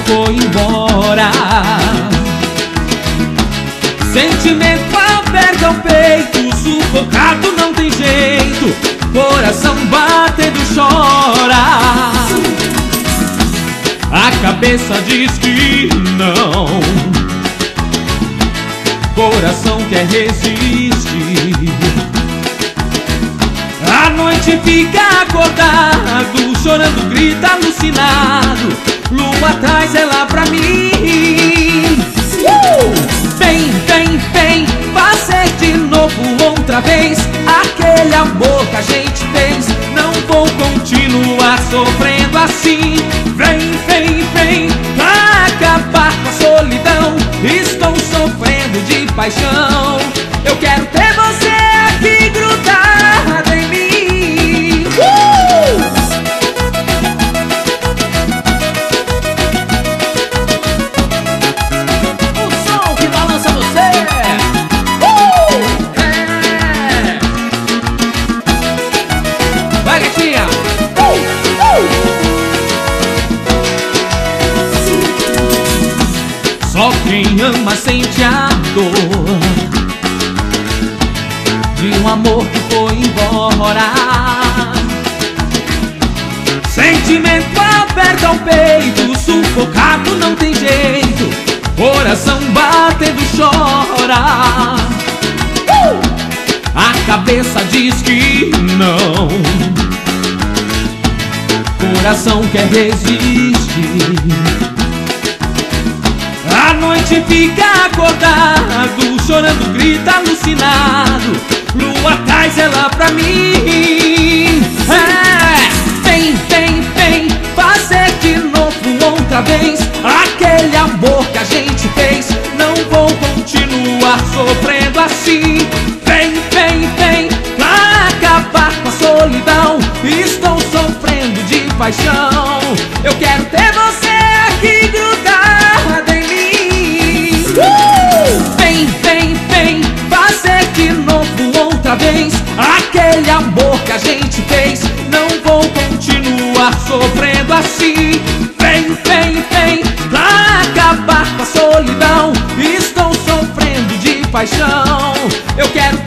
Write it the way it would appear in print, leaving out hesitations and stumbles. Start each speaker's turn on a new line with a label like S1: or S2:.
S1: foi embora. Sentimento aperta o peito, sufocado não tem jeito, coração batendo chora. A cabeça diz que não, coração quer resistir. A noite fica acordado, chorando, grita alucinado. Lua traz ela pra mim. Vem, vem, vem, fazer de novo outra vez aquele amor que a gente fez. Não vou continuar sofrendo assim. Vem, vem, vem, pra acabar com a solidão. Estou sofrendo de paixão. Eu quero ter você aqui grudada em mim. O som que balança você. Vai, gatinha. Só quem ama sente a dor de um amor que foi embora. Sentimento aperta o peito, sufocado não tem jeito, coração batendo chora. A cabeça diz que não, coração quer resistir. A noite fica acordado, chorando, grita alucinado. Lua traz ela pra mim. Vem, vem, vem, fazer de novo outra vez aquele amor que a gente fez. Não vou continuar sofrendo assim. Vem, vem, vem, pra acabar com a solidão. Estou sofrendo de paixão. Eu quero ter você aqui grudada em mim. Vem, vem, vem, fazer de novo outra vez aquele amor que a gente fez. Não vou continuar sofrendo assim. Vem, vem, vem, pra acabar com a solidão. Estou sofrendo de paixão. Eu quero